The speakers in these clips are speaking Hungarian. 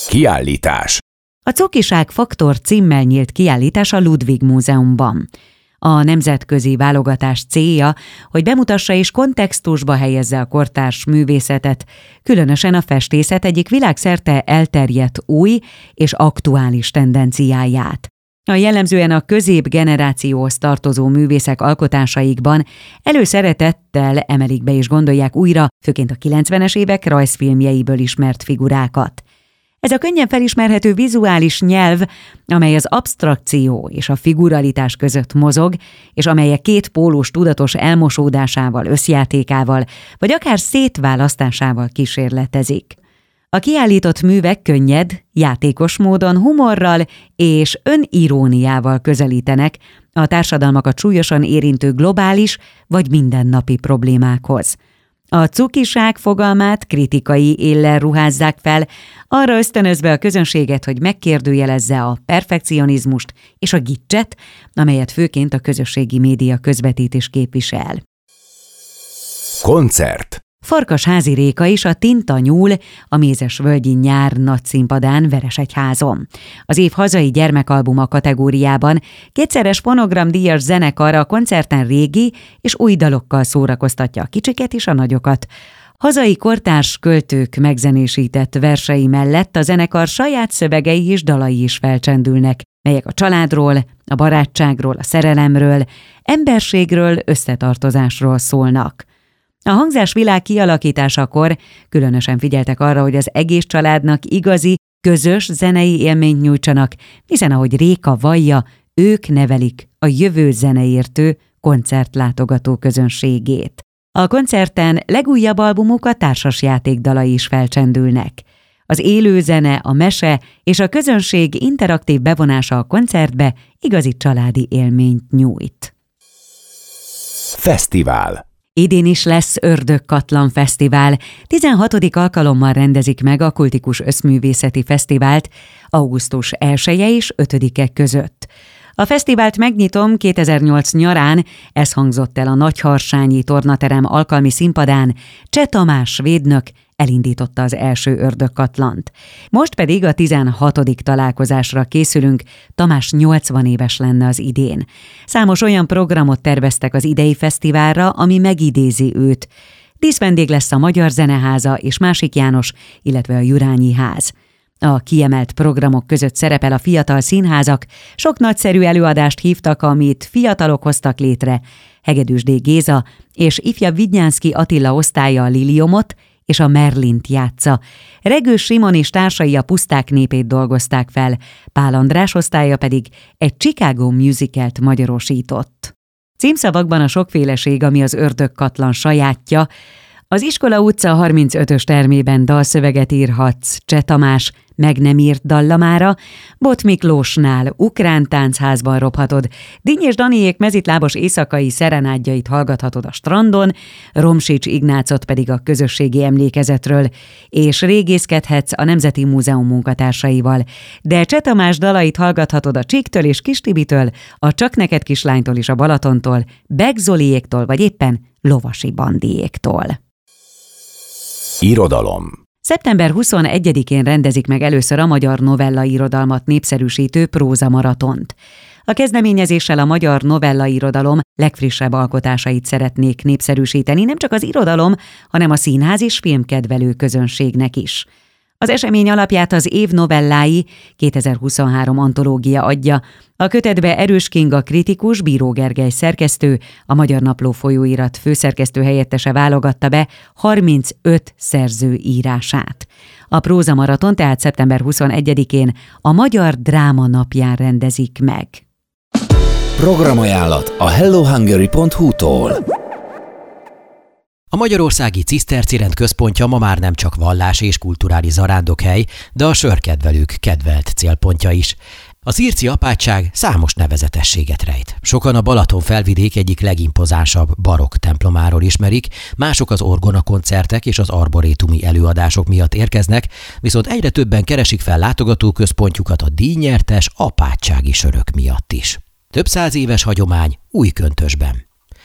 Kiállítás. A Cukiság Faktor címmel nyílt kiállítás a Ludwig Múzeumban. A nemzetközi válogatás célja, hogy bemutassa és kontextusba helyezze a kortárs művészetet, különösen a festészet egyik világszerte elterjedt új és aktuális tendenciáját. A jellemzően a középgenerációhoz tartozó művészek alkotásaikban előszeretettel emelik be és gondolják újra, főként a 90-es évek rajzfilmjeiből ismert figurákat. Ez a könnyen felismerhető vizuális nyelv, amely az absztrakció és a figuralitás között mozog, és amelyek két pólus tudatos elmosódásával, összjátékával, vagy akár szétválasztásával kísérletezik. A kiállított művek könnyed, játékos módon humorral és öniróniával közelítenek a társadalmakat súlyosan érintő globális vagy mindennapi problémákhoz. A cukiság fogalmát kritikai éllel ruházzák fel, arra ösztönözve a közönséget, hogy megkérdőjelezze a perfekcionizmust és a gicset, amelyet főként a közösségi média közvetítés képvisel. Koncert. Farkasházi Réka és a Tinta Nyúl a Mézesvölgyi Nyár nagyszínpadán Veresegyházon. Az év hazai gyermekalbuma kategóriában kétszeres fonogramdíjas zenekar a koncerten régi és új dalokkal szórakoztatja a kicsiket és a nagyokat. Hazai kortárs költők megzenésített versei mellett a zenekar saját szövegei és dalai is felcsendülnek, melyek a családról, a barátságról, a szerelemről, emberségről, összetartozásról szólnak. A hangzásvilág kialakításakor különösen figyeltek arra, hogy az egész családnak igazi, közös zenei élményt nyújtsanak, hiszen ahogy Réka vallja, ők nevelik a jövő zeneértő koncertlátogató közönségét. A koncerten legújabb albumuk a társasjáték dalai is felcsendülnek. Az élő zene, a mese és a közönség interaktív bevonása a koncertbe igazi családi élményt nyújt. Fesztivál. Idén is lesz Ördögkatlan Fesztivál. 16. alkalommal rendezik meg a Kultikus Összművészeti Fesztivált augusztus 1-e és 5-e között. A fesztivált megnyitom 2008 nyarán, ez hangzott el a Nagyharsányi Tornaterem alkalmi színpadán, Cseh Tamás védnök elindította az első Ördögkatlant. Most pedig a 16. találkozásra készülünk, Tamás 80 éves lenne az idén. Számos olyan programot terveztek az idei fesztiválra, ami megidézi őt. 10 vendég lesz a Magyar Zeneháza és Másik János, illetve a Jurányi Ház. A kiemelt programok között szerepel a fiatal színházak, sok nagyszerű előadást hívtak, amit fiatalok hoztak létre, Hegedűs D. Géza és ifjabb Vidnyánszky Attila osztálya a Liliomot és a Merlint játsza. Regős Simon és társai a Puszták népét dolgozták fel, Pál András osztálya pedig egy Chicago musicalt magyarosított. Címszavakban a sokféleség, ami az Ördögkatlan sajátja. Az Iskola utca 35-ös termében dalszöveget írhatsz Cseh Tamás meg nem írt dallamára, Bot Miklósnál ukrán táncházban robhatod, Dinnyés Daniék mezitlábos éjszakai szerenádjait hallgathatod a strandon, Romsics Ignácot pedig a közösségi emlékezetről, és régészkedhetsz a Nemzeti Múzeum munkatársaival, de Cseh Tamás dalait hallgathatod a Csíktől és Kistibitől, a Csak neked kislánytól és a Balatontól, Beg Zoliéktól vagy éppen Lovasi Bandiéktól. Irodalom. Szeptember 21-én rendezik meg először a magyar novellairodalmat népszerűsítő prózamaratont. A kezdeményezéssel a magyar novellairodalom legfrissebb alkotásait szeretnék népszerűsíteni, nem csak az irodalom, hanem a színház és filmkedvelő közönségnek is. Az esemény alapját az év novellái 2023 antológia adja. A kötetbe Erős Kinga kritikus, Bíró Gergely szerkesztő, a Magyar Napló folyóirat főszerkesztő helyettese válogatta be 35 szerző írását. A prózamaraton tehát szeptember 21-én a Magyar Dráma napján rendezik meg. Programajánlat a hellohungary.hu-tól. A Magyarországi Cisztercirend központja ma már nem csak vallás és kulturális zarándokhely, de a sörkedvelők kedvelt célpontja is. A szirci apátság számos nevezetességet rejt. Sokan a Balaton felvidék egyik legimpozánsabb barokk templomáról ismerik, mások az orgonakoncertek és az arborétumi előadások miatt érkeznek, viszont egyre többen keresik fel látogatóközpontjukat a díjnyertes apátsági sörök miatt is. Több száz éves hagyomány Újköntösben.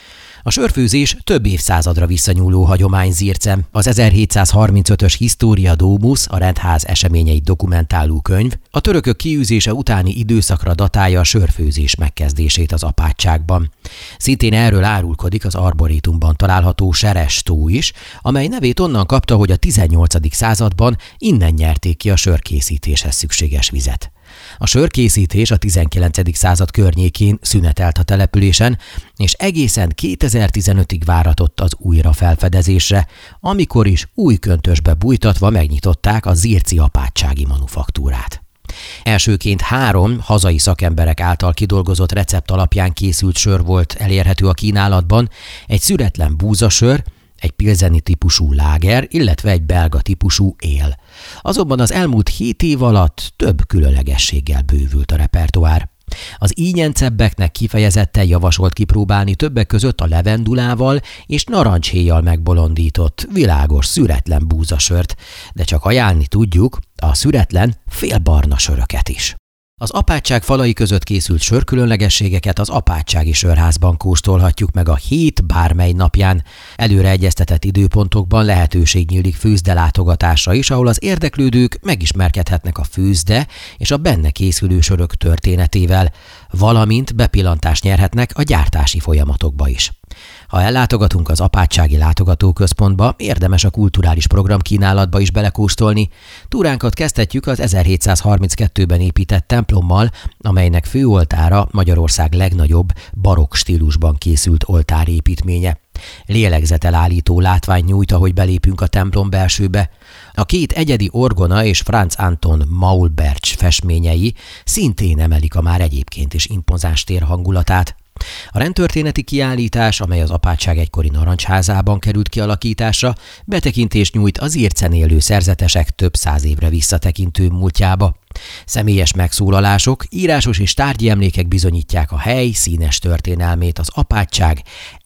A sörfőzés több évszázadra visszanyúló hagyomány Zircen. Az 1735-ös Historia Domus, a rendház eseményeit dokumentáló könyv, a törökök kiűzése utáni időszakra datálja a sörfőzés megkezdését az apátságban. Szintén erről árulkodik az arborétumban található Seres tó is, amely nevét onnan kapta, hogy a 18. században innen nyerték ki a sörkészítéshez szükséges vizet. A sörkészítés a 19. század környékén szünetelt a településen, és egészen 2015-ig váratott az újra felfedezésre, amikor is új köntösbe bújtatva megnyitották a zirci apátsági manufaktúrát. Elsőként 3 hazai szakemberek által kidolgozott recept alapján készült sör volt elérhető a kínálatban, egy szüretlen búzasör, egy pilzeni típusú láger, illetve egy belga típusú él. Azonban az elmúlt 7 év alatt több különlegességgel bővült a repertoár. Az ígyencebbeknek kifejezetten javasolt kipróbálni többek között a levendulával és narancshéjjal megbolondított, világos, szüretlen búzasört, de csak ajánlni tudjuk a szüretlen félbarna söröket is. Az apátság falai között készült sörkülönlegességeket az apátsági sörházban kóstolhatjuk meg a hét bármely napján. Előre egyeztetett időpontokban lehetőség nyílik főzde látogatásra is, ahol az érdeklődők megismerkedhetnek a főzde és a benne készülő sörök történetével, valamint bepillantást nyerhetnek a gyártási folyamatokba is. Ha ellátogatunk az apátsági látogatóközpontba, érdemes a kulturális programkínálatba is belekóstolni. Túránkat kezdhetjük az 1732-ben épített templommal, amelynek főoltára Magyarország legnagyobb barokk stílusban készült oltárépítménye. Lélegzetelállító látvány nyújt, ahogy belépünk a templom belsőbe. A 2 egyedi orgona és Franz Anton Maulbertsch festményei szintén emelik a már egyébként is impozáns tér hangulatát. A rendtörténeti kiállítás, amely az apátság egykori narancsházában került kialakításra, betekintést nyújt az Zircen élő szerzetesek több 100 évre visszatekintő múltjába. Személyes megszólalások, írásos és tárgyi emlékek bizonyítják a hely színes történelmét az apátság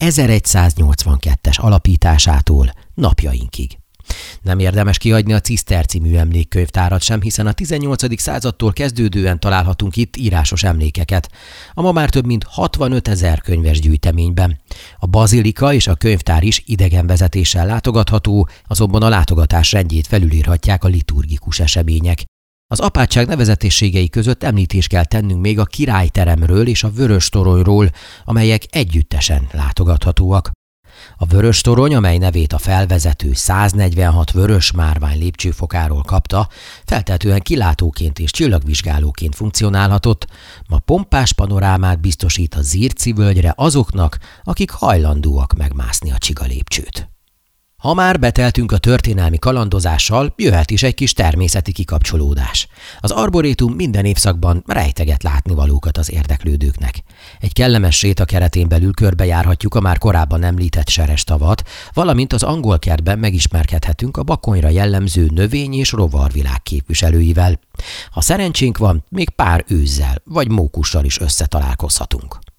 1182-es alapításától napjainkig. Nem érdemes kihagyni a Ciszter című emlékkönyvtárat sem, hiszen a 18. századtól kezdődően találhatunk itt írásos emlékeket, a ma már több mint 65 000 könyves gyűjteményben. A bazilika és a könyvtár is idegenvezetéssel látogatható, azonban a látogatás rendjét felülírhatják a liturgikus események. Az apátság nevezetességei között említést kell tennünk még a királyteremről és a Vöröstoronyról, amelyek együttesen látogathatóak. A Vöröstorony, amely nevét a felvezető 146 vörös márvány lépcsőfokáról kapta, feltehetően kilátóként és csillagvizsgálóként funkcionálhatott, ma pompás panorámát biztosít a Zirci völgyre azoknak, akik hajlandóak megmászni a csiga lépcsőt. Ha már beteltünk a történelmi kalandozással, jöhet is egy kis természeti kikapcsolódás. Az arborétum minden évszakban rejteget látnivalókat az érdeklődőknek. Egy kellemes séta keretén belül körbejárhatjuk a már korábban említett Serestavat, valamint az angol kertben megismerkedhetünk a Bakonyra jellemző növény- és rovarvilág képviselőivel. Ha szerencsénk van, még pár őzzel vagy mókussal is összetalálkozhatunk.